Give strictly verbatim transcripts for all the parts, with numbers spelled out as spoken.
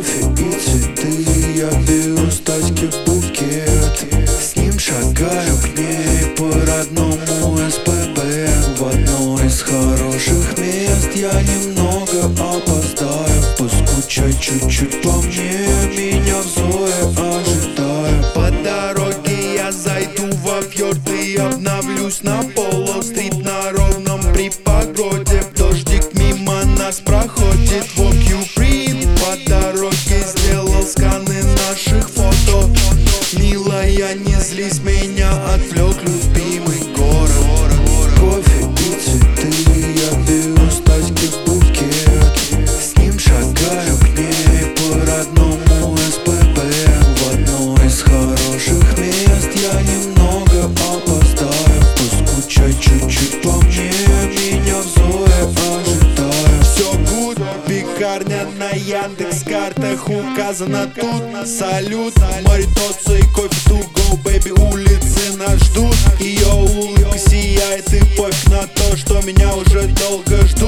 Кофе и цветы, я беру с тачки букет. С ним шагаю к ней по родному эс пэ бэ. В одно из хороших мест я немного опоздаю. Поскучай чуть-чуть по мне, меня в зое ожидаю. По дороге я зайду во фьорд и обновлюсь на полострит на ровном при погоде. Дождик мимо нас проходит, walk you print. По дороге сделал сканы наших фото. Милая, не злись, меня отвлек любимый город. Кофе и цветы, я беру с тачки букет. С ним шагаю к ней по родному эс пэ бэ. В одно из хороших мест я немного опоздаю. Поскучай чуть-чуть по мне, меня в зое ожидаю. Все good, пекарня на Яндекс.Картах указано тут. Салют, маритоцы и кофе to go, baby, улицы нас ждут. Ее улыбка сияет и пофиг на то, что меня уже долго ждут.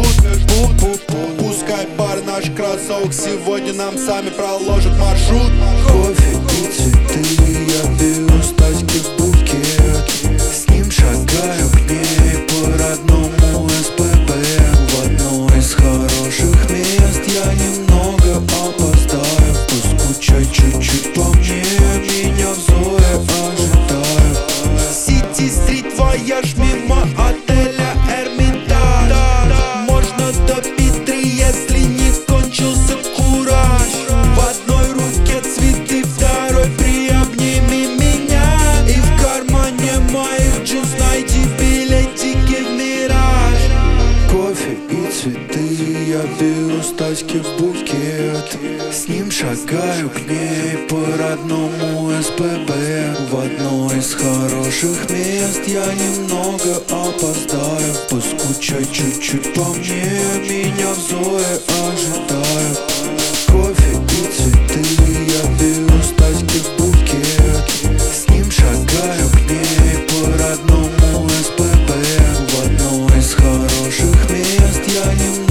Пускай бар наш кроссовок сегодня нам сами проложат маршрут. Кофе и цветы, я беру с тачки букет. С ним шагаю к ней по родному эс пэ бэ. В одно из хороших мест я немного опоздаю. Поскучай чуть-чуть по мне, меня в зое ожидаю. Сити-стрит, вояж мимо отеля Эрмитаж. Можно допить три, если не кончился кураж. В одной руке цветы, второй приобними меня. И в кармане моих джинс найди билетики в мираж. Кофе и цветы, я беру с тачки букет. С ним шагаю к ней по родному эс пэ бэ. В одно из хороших мест я немного опоздаю. Поскучай чуть-чуть по мне, меня в зое ожидаю. Кофе и цветы, я беру с тачки букет. С ним шагаю к ней по родному эс пэ бэ. В одно из хороших мест я немного